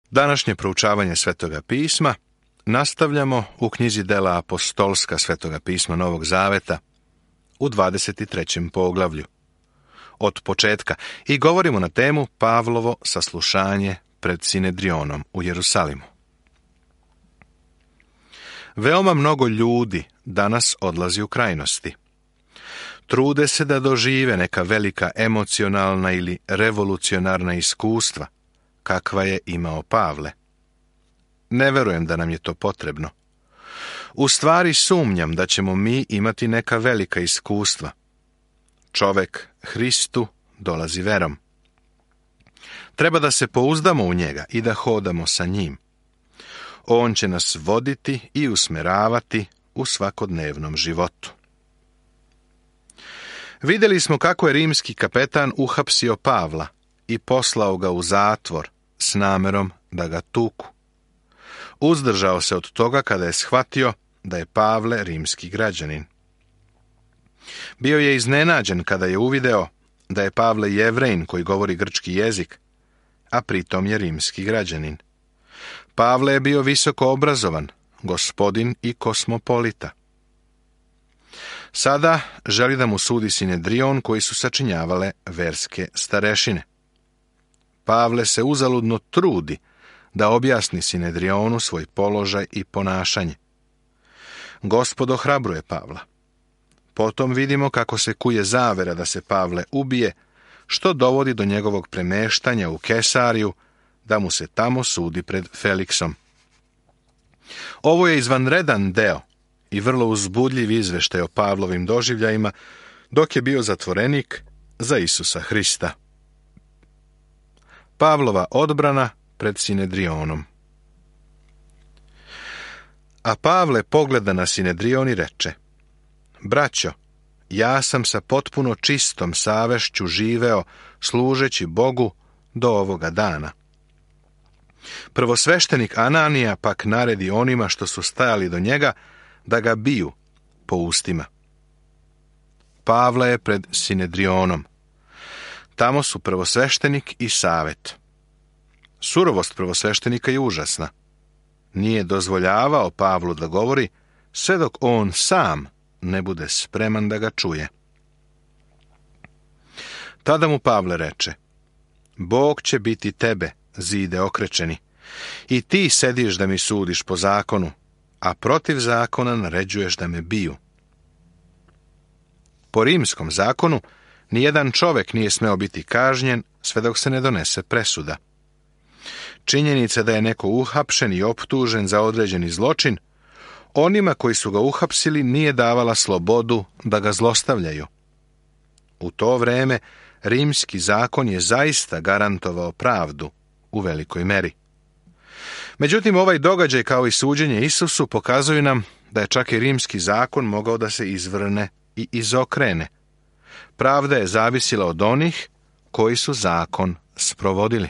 Današnje proučavanje Svetoga pisma nastavljamo u knjizi Dela apostolska Svetoga pisma Novog Zaveta u 23. poglavlju od početka i govorimo na temu Pavlovo saslušanje pred Sinedrionom u Jerusalimu. Veoma mnogo ljudi danas odlazi u krajnosti. Trude se da dožive neka velika emocionalna ili revolucionarna iskustva, kakva je imao Pavle. Ne verujem da nam je to potrebno. U stvari sumnjam da ćemo mi imati neka velika iskustva. Čovek Hristu dolazi verom. Treba da se pouzdamo u njega i da hodamo sa njim. On će nas voditi i usmeravati u svakodnevnom životu. Vidjeli smo kako je rimski kapetan uhapsio Pavla i poslao ga u zatvor s namerom da ga tuku. Uzdržao se od toga kada je shvatio da je Pavle rimski građanin. Bio je iznenađen kada je uvideo da je Pavle Jevrejin koji govori grčki jezik, a pritom je rimski građanin. Pavle je bio visoko obrazovan, gospodin i kosmopolita. Sada želi da mu sudi Sinedrion koji su sačinjavale verske starešine. Pavle se uzaludno trudi da objasni Sinedrionu svoj položaj i ponašanje. Gospod ohrabruje Pavla. Potom vidimo kako se kuje zavera da se Pavle ubije, što dovodi do njegovog premeštanja u Kesariju, da mu se tamo sudi pred Feliksom. Ovo je izvanredan deo i vrlo uzbudljiv izveštaj o Pavlovim doživljajima dok je bio zatvorenik za Isusa Hrista. Pavlova odbrana pred Sinedrionom. A Pavle pogleda na Sinedrion i reče: Braćo, ja sam sa potpuno čistom savešću živeo služeći Bogu do ovoga dana. Prvosveštenik Ananija pak naredi onima što su stajali do njega da ga biju po ustima. Pavle je pred Sinedrionom. Tamo su prvosveštenik i savet. Surovost prvosveštenika je užasna. Nije dozvoljavao Pavlu da govori sve dok on sam ne bude spreman da ga čuje. Tada mu Pavle reče: Bog će biti tebe, zide okrečeni, i ti sediš da mi sudiš po zakonu, a protiv zakona naređuješ da me biju. Po rimskom zakonu nijedan čovek nije smeo biti kažnjen sve dok se ne donese presuda. Činjenica da je neko uhapšen i optužen za određeni zločin, onima koji su ga uhapsili nije davala slobodu da ga zlostavljaju. U to vreme rimski zakon je zaista garantovao pravdu u velikoj meri. Međutim, ovaj događaj kao i suđenje Isusu pokazuju nam da je čak i rimski zakon mogao da se izvrne i izokrene. Pravda je zavisila od onih koji su zakon sprovodili.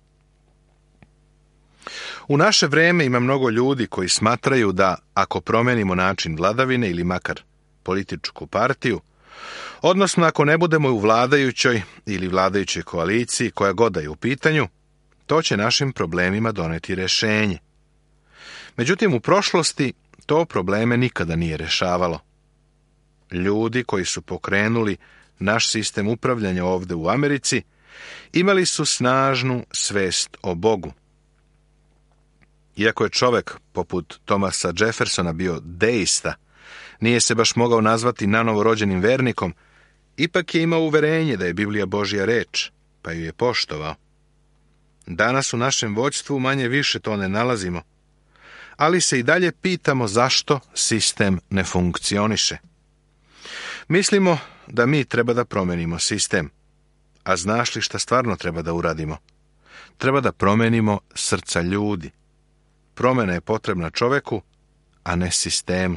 U naše vrijeme ima mnogo ljudi koji smatraju da ako promenimo način vladavine ili makar političku partiju, odnosno ako ne budemo u vladajućoj ili vladajućoj koaliciji koja god da je u pitanju, to će našim problemima doneti rješenje. Međutim, u prošlosti to probleme nikada nije rješavalo. Ljudi koji su pokrenuli naš sistem upravljanja ovdje u Americi imali su snažnu svest o Bogu. Iako je čovjek poput Thomasa Jeffersona bio deista, nije se baš mogao nazvati nanovo rođenim vernikom, ipak je imao uverenje da je Biblija Božja reč, pa ju je poštovao. Danas u našem vođstvu manje više to ne nalazimo, ali se i dalje pitamo zašto sistem ne funkcioniše. Mislimo da mi treba da promenimo sistem, a znaš li šta stvarno treba da uradimo? Treba da promenimo srca ljudi. Promjena je potrebna čoveku, a ne sistemu.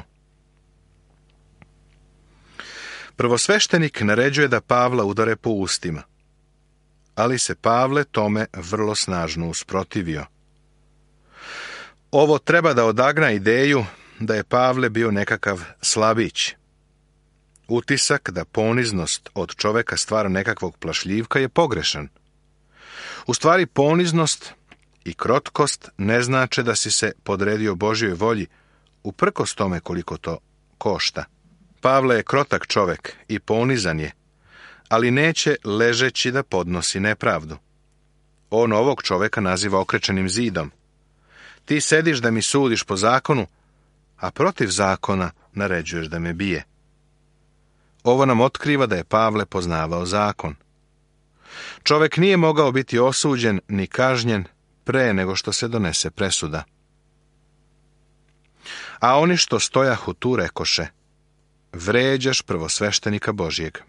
Prvosveštenik naređuje da Pavla udare po ustima, ali se Pavle tome vrlo snažno usprotivio. Ovo treba da odagna ideju da je Pavle bio nekakav slabić. Utisak da poniznost od čoveka stvara nekakvog plašljivka je pogrešan. U stvari poniznost i krotkost ne znače da si se podredio Božjoj volji, uprkos tome koliko to košta. Pavle je krotak čovek i ponizan je, ali neće ležeći da podnosi nepravdu. On ovog čoveka naziva okrečenim zidom. Ti sediš da mi sudiš po zakonu, a protiv zakona naređuješ da me bije. Ovo nam otkriva da je Pavle poznavao zakon. Čovek nije mogao biti osuđen ni kažnjen pre nego što se donese presuda. A oni što stojahu tu rekoše: vređaš prvosveštenika Božjeg.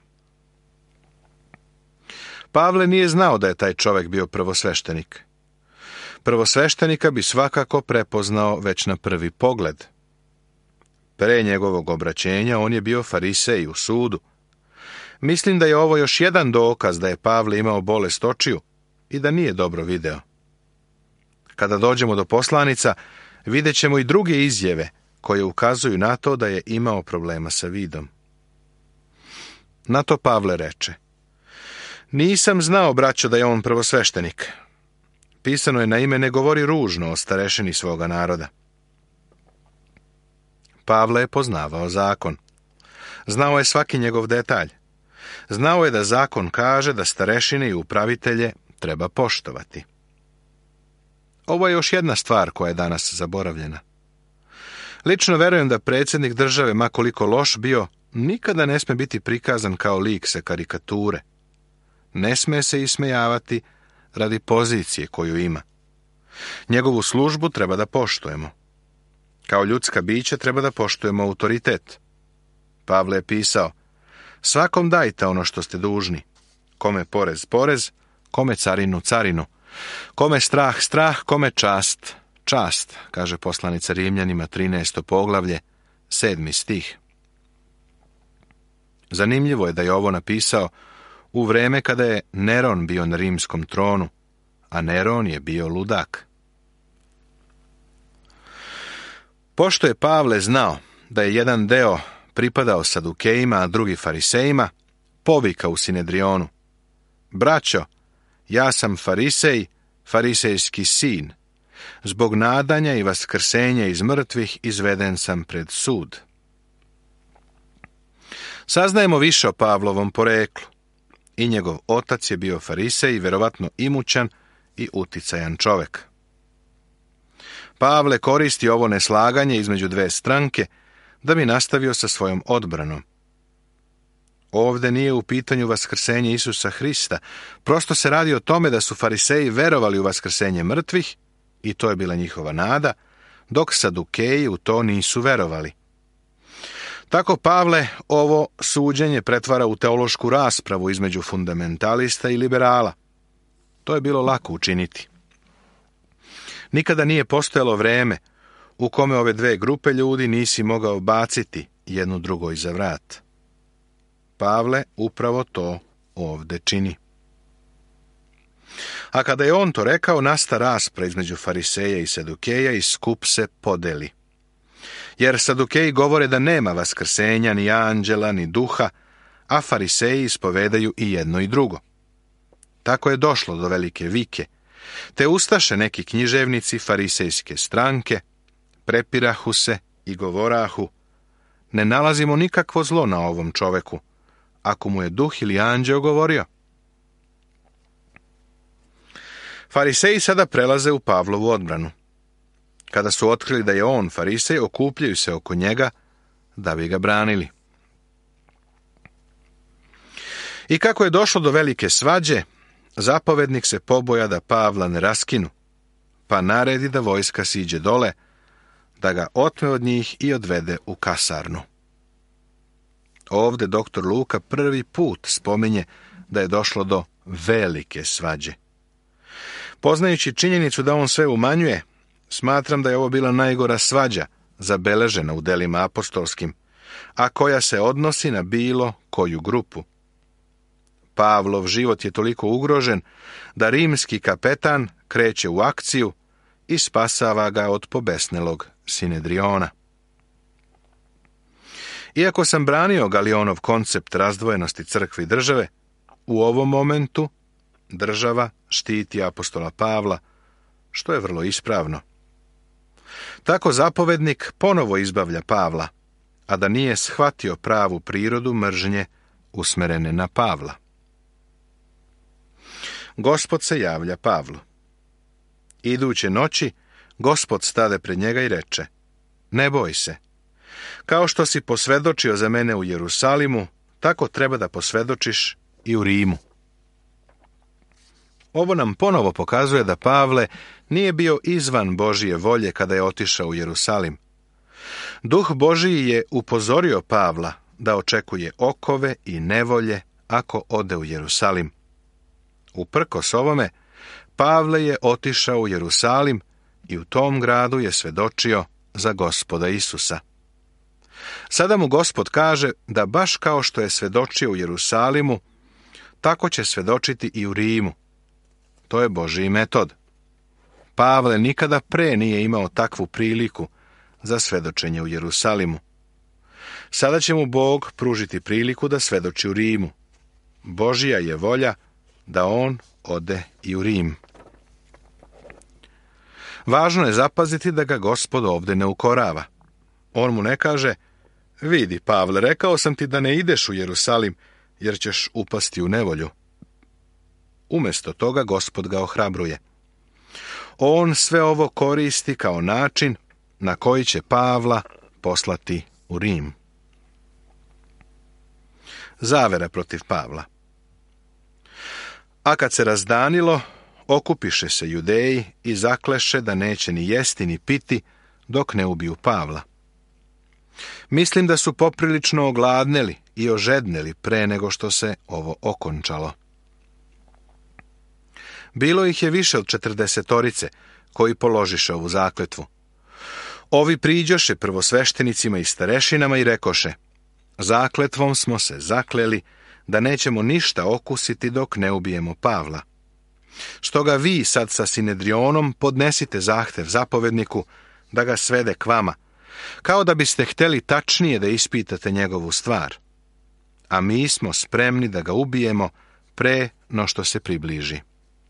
Pavle nije znao da je taj čovek bio prvosveštenik. Prvosveštenika bi svakako prepoznao već na prvi pogled. Pre njegovog obraćenja on je bio farisej u sudu. Mislim da je ovo još jedan dokaz da je Pavle imao bolest očiju i da nije dobro video. Kada dođemo do poslanica, vidjet ćemo i druge izjave koje ukazuju na to da je imao problema sa vidom. Na to Pavle reče: nisam znao, braćo, da je on prvosveštenik. Pisano je naime: ne govori ružno o starešini svoga naroda. Pavle je poznavao zakon. Znao je svaki njegov detalj. Znao je da zakon kaže da starešine i upravitelje treba poštovati. Ovo je još jedna stvar koja je danas zaboravljena. Lično verujem da predsjednik države, ma koliko loš bio, nikada ne sme biti prikazan kao lik sa karikature. Ne sme se ismejavati radi pozicije koju ima. Njegovu službu treba da poštujemo. Kao ljudska bića treba da poštujemo autoritet. Pavle je pisao: svakom dajte ono što ste dužni. Kome porez, porez, kome carinu, carinu. Kome strah, strah, kome čast, čast, kaže poslanica Rimljanima 13. poglavlje, 7. stih. Zanimljivo je da je ovo napisao u vreme kada je Neron bio na rimskom tronu, a Neron je bio ludak. Pošto je Pavle znao da je jedan deo pripadao Sadukejima, a drugi Farisejima, povika u Sinedrionu: braćo, ja sam farisej, farisejski sin. Zbog nadanja i vaskrsenja iz mrtvih izveden sam pred sud. Saznajemo više o Pavlovom poreklu. I njegov otac je bio farisej, verovatno imućan i uticajan čovek. Pavle koristi ovo neslaganje između dve stranke da bi nastavio sa svojom odbranom. Ovde nije u pitanju vaskrsenje Isusa Hrista, prosto se radi o tome da su fariseji verovali u vaskrsenje mrtvih i to je bila njihova nada, dok Sadukeji u to nisu verovali. Tako Pavle ovo suđenje pretvara u teološku raspravu između fundamentalista i liberala. To je bilo lako učiniti. Nikada nije postojalo vreme u kome ove dve grupe ljudi nisi mogao baciti jednu drugoj za vrat. Pavle upravo to ovde čini. A kada je on to rekao, nasta rasprava između fariseja i sadukeja i skup se podeli. Jer sadukeji govore da nema vaskrsenja, ni anđela, ni duha, a fariseji ispovedaju i jedno i drugo. Tako je došlo do velike vike, te ustaše neki književnici farisejske stranke, prepirahu se i govorahu: ne nalazimo nikakvo zlo na ovom čoveku, ako mu je duh ili anđeo govorio. Fariseji sada prelaze u Pavlovu odbranu. Kada su otkrili da je on farisej, okupljaju se oko njega da bi ga branili. I kako je došlo do velike svađe, zapovednik se poboja da Pavla ne raskinu, pa naredi da vojska siđe dole, da ga otme od njih i odvede u kasarnu. Ovde doktor Luka prvi put spominje da je došlo do velike svađe. Poznajući činjenicu da on sve umanjuje, smatram da je ovo bila najgora svađa zabeležena u delima apostolskim, a koja se odnosi na bilo koju grupu. Pavlov život je toliko ugrožen da rimski kapetan kreće u akciju i spasava ga od pobesnelog Sinedriona. Iako sam branio Galionov koncept razdvojenosti crkve i države, u ovom momentu država štiti apostola Pavla, što je vrlo ispravno. Tako zapovednik ponovo izbavlja Pavla, a da nije shvatio pravu prirodu mržnje usmerene na Pavla. Gospod se javlja Pavlu. Iduće noći, Gospod stade pred njega i reče: ne boj se. Kao što si posvjedočio za mene u Jerusalimu, tako treba da posvjedočiš i u Rimu. Ovo nam ponovo pokazuje da Pavle nije bio izvan Božije volje kada je otišao u Jerusalim. Duh Božiji je upozorio Pavla da očekuje okove i nevolje ako ode u Jerusalim. Uprkos ovome, Pavle je otišao u Jerusalim i u tom gradu je svjedočio za Gospoda Isusa. Sada mu Gospod kaže da baš kao što je svjedočio u Jerusalimu, tako će svjedočiti i u Rimu. To je Božji metod. Pavle nikada pre nije imao takvu priliku za svjedočenje u Jerusalimu. Sada će mu Bog pružiti priliku da svjedoči u Rimu. Božja je volja da on ode i u Rim. Važno je zapaziti da ga Gospod ovdje ne ukorava. On mu ne kaže: vidi, Pavle, rekao sam ti da ne ideš u Jerusalim, jer ćeš upasti u nevolju. Umjesto toga Gospod ga ohrabruje. On sve ovo koristi kao način na koji će Pavla poslati u Rim. Zavera protiv Pavla. A kad se razdanilo, okupiše se Judeji i zakleše da neće ni jesti ni piti dok ne ubiju Pavla. Mislim da su poprilično ogladneli i ožedneli pre nego što se ovo okončalo. Bilo ih je više od 40 koji položiše ovu zakletvu. Ovi priđoše prvosveštenicima i starešinama i rekoše: zakletvom smo se zakleli da nećemo ništa okusiti dok ne ubijemo Pavla. Stoga vi sad sa Sinedrionom podnesite zahtev zapovedniku da ga svede k vama, kao da biste htjeli tačnije da ispitate njegovu stvar. A mi smo spremni da ga ubijemo pre no što se približi.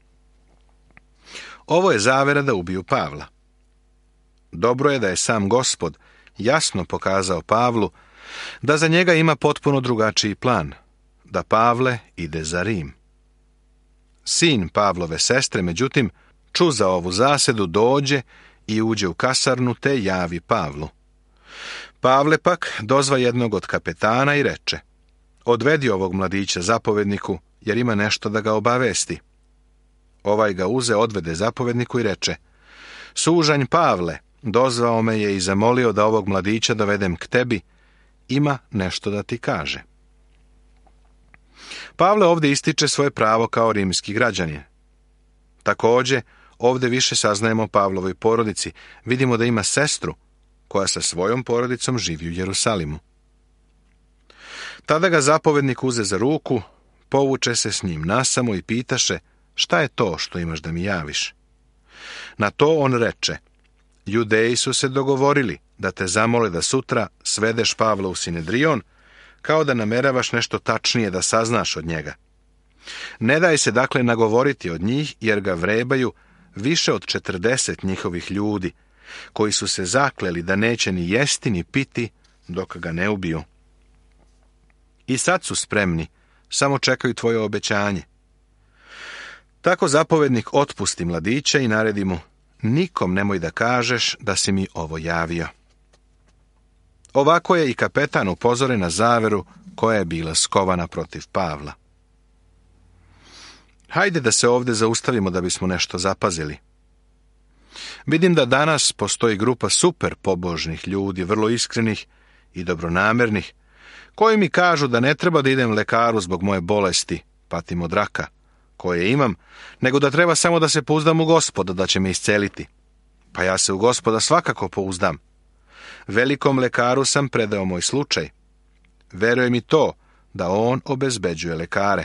Ovo je zavera da ubiju Pavla. Dobro je da je sam Gospod jasno pokazao Pavlu da za njega ima potpuno drugačiji plan, da Pavle ide za Rim. Sin Pavlove sestre, međutim, ču za ovu zasedu, dođe i uđe u kasarnu te javi Pavlu. Pavle pak dozva jednog od kapetana i reče: odvedi ovog mladića zapovedniku, jer ima nešto da ga obavesti. Ovaj ga uze, odvede zapovedniku i reče: sužanj Pavle, dozvao me je i zamolio da ovog mladića dovedem k tebi, ima nešto da ti kaže. Pavle ovdje ističe svoje pravo kao rimski građanin. Također, ovdje više saznajemo o Pavlovoj porodici. Vidimo da ima sestru koja sa svojom porodicom živi u Jerusalimu. Tada ga zapovednik uze za ruku, povuče se s njim nasamo i pitaše: šta je to što imaš da mi javiš? Na to on reče: Judeji su se dogovorili da te zamole da sutra svedeš Pavla u Sinedrion, kao da nameravaš nešto tačnije da saznaš od njega. Ne daj se dakle nagovoriti od njih, jer ga vrebaju više od 40 njihovih ljudi, koji su se zakleli da neće ni jesti ni piti dok ga ne ubiju. I sad su spremni, samo čekaju tvoje obećanje. Tako zapovednik otpusti mladića i naredi mu: nikom nemoj da kažeš da si mi ovo javio. Ovako je i kapetan upozoren na zaveru koja je bila skovana protiv Pavla. Hajde da se ovdje zaustavimo da bismo nešto zapazili. Vidim da danas postoji grupa super pobožnih ljudi, vrlo iskrenih i dobronamernih, koji mi kažu da ne treba da idem lekaru zbog moje bolesti, patim od raka, koje imam, nego da treba samo da se pouzdam u Gospoda da će me isceliti. Pa ja se u Gospoda svakako pouzdam. Velikom lekaru sam predao moj slučaj. Veruje mi to da on obezbeđuje lekare.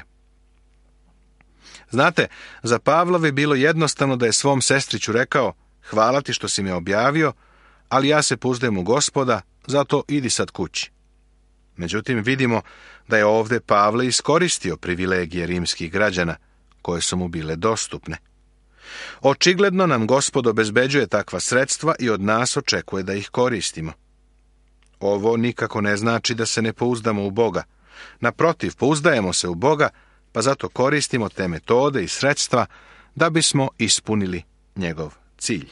Znate, za Pavla bi bilo jednostavno da je svom sestriću rekao: hvala ti što si me objavio, ali ja se pouzdajem u Gospoda, zato idi sad kući. Međutim, vidimo da je ovdje Pavle iskoristio privilegije rimskih građana, koje su mu bile dostupne. Očigledno nam Gospod obezbeđuje takva sredstva i od nas očekuje da ih koristimo. Ovo nikako ne znači da se ne pouzdamo u Boga. Naprotiv, pouzdajemo se u Boga, pa zato koristimo te metode i sredstva da bismo ispunili njegov cilj.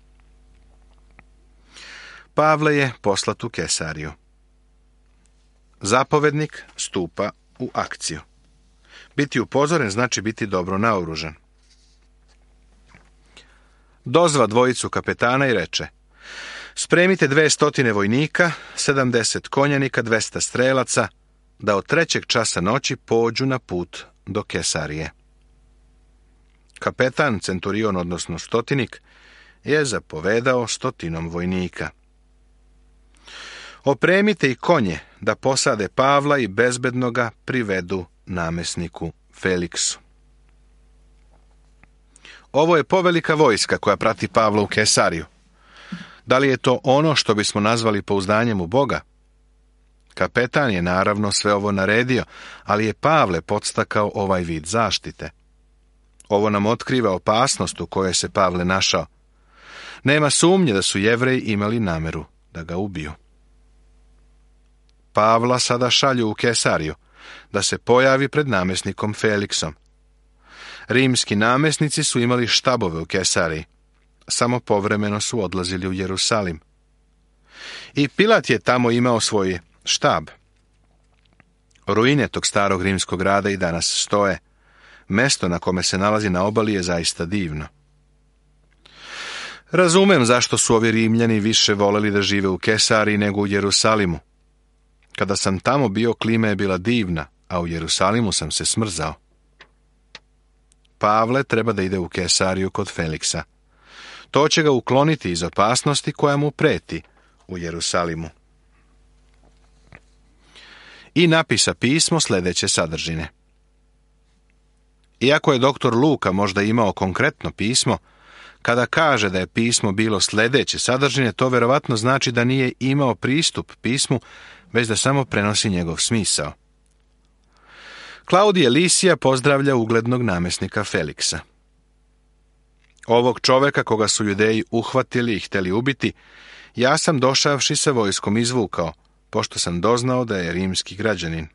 Pavle je poslat u Kesariju. Zapovednik stupa u akciju. Biti upozoren znači biti dobro naoružan. Dozva dvojicu kapetana i reče: spremite 200 vojnika, 70 konjanika, 200 strelaca, da od 3. časa noći pođu na put do Kesarije. Kapetan, centurion, odnosno stotinik, je zapovedao 100 vojnika. Opremite i konje da posade Pavla i bezbedno ga privedu namesniku Feliksu. Ovo je povelika vojska koja prati Pavla u Kesariju. Da li je to ono što bismo nazvali pouzdanjem u Boga? Kapetan je naravno sve ovo naredio, ali je Pavle podstakao ovaj vid zaštite. Ovo nam otkriva opasnost u kojoj se Pavle našao. Nema sumnje da su Jevreji imali nameru da ga ubiju. Pavla sada šalju u Kesariju, da se pojavi pred namesnikom Feliksom. Rimski namesnici su imali štabove u Kesariji, samo povremeno su odlazili u Jerusalim. I Pilat je tamo imao svoj štab. Ruine tog starog rimskog grada i danas stoje. Mesto na kome se nalazi na obali je zaista divno. Razumem zašto su ovi Rimljani više voleli da žive u Kesariji nego u Jerusalimu. Kada sam tamo bio, klima je bila divna, a u Jerusalimu sam se smrzao. Pavle treba da ide u Kesariju kod Feliksa. To će ga ukloniti iz opasnosti koja mu preti u Jerusalimu. I napisa pismo sljedeće sadržine. Iako je doktor Luka možda imao konkretno pismo, kada kaže da je pismo bilo sljedeće sadržine, to verovatno znači da nije imao pristup pismu, već da samo prenosi njegov smisao. Klaudije Lisija pozdravlja uglednog namesnika Feliksa. Ovog čoveka koga su Judeji uhvatili i htjeli ubiti, ja sam došavši sa vojskom izvukao, pošto sam doznao da je rimski građanin.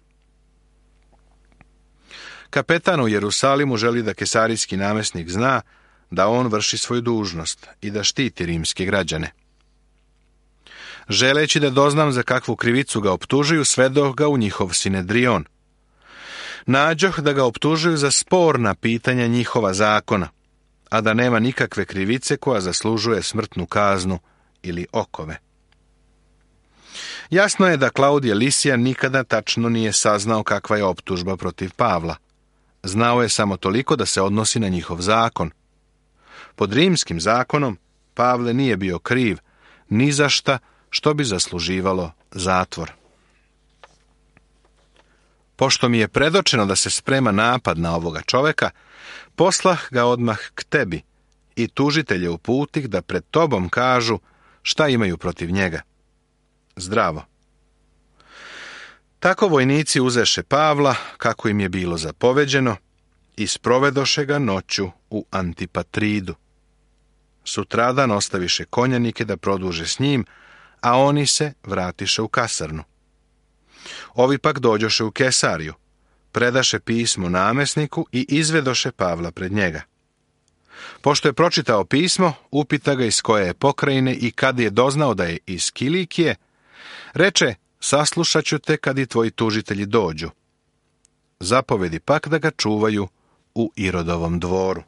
Kapetan u Jerusalimu želi da kesarijski namesnik zna da on vrši svoju dužnost i da štiti rimske građane. Želeći da doznam za kakvu krivicu ga optužuju, svedoh ga u njihov sinedrion. Nađoh da ga optužuju za sporna pitanja njihova zakona, a da nema nikakve krivice koja zaslužuje smrtnu kaznu ili okove. Jasno je da Klaudije Lisija nikada tačno nije saznao kakva je optužba protiv Pavla. Znao je samo toliko da se odnosi na njihov zakon. Pod rimskim zakonom Pavle nije bio kriv ni za šta što bi zasluživalo zatvor. Pošto mi je predočeno da se sprema napad na ovoga čoveka, poslah ga odmah k tebi i tužitelje uputih da pred tobom kažu šta imaju protiv njega. Zdravo. Tako vojnici uzeše Pavla, kako im je bilo zapoveđeno, i sprovedoše ga noću u Antipatridu. Sutradan ostaviše konjanike da produže s njim, a oni se vratiše u kasarnu. Ovi pak dođoše u Kesariju, predaše pismo namesniku i izvedoše Pavla pred njega. Pošto je pročitao pismo, upita ga iz koje je pokrajine i kad je doznao da je iz Kilikije, reče: saslušat ću te kad i tvoji tužitelji dođu. Zapovedi pak da ga čuvaju u Irodovom dvoru.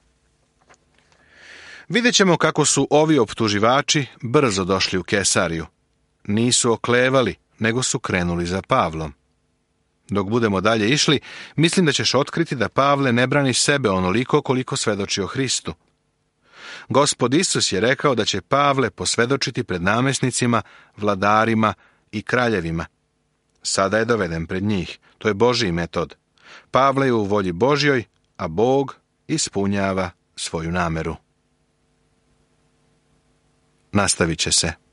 Vidjet ćemo kako su ovi optuživači brzo došli u Kesariju. Nisu oklevali, nego su krenuli za Pavlom. Dok budemo dalje išli, mislim da ćeš otkriti da Pavle ne brani sebe onoliko koliko svedoči o Hristu. Gospod Isus je rekao da će Pavle posvedočiti pred namesnicima, vladarima i kraljevima. Sada je doveden pred njih. To je Božji metod. Pavle je u volji Božjoj, a Bog ispunjava svoju nameru. Nastavit će se.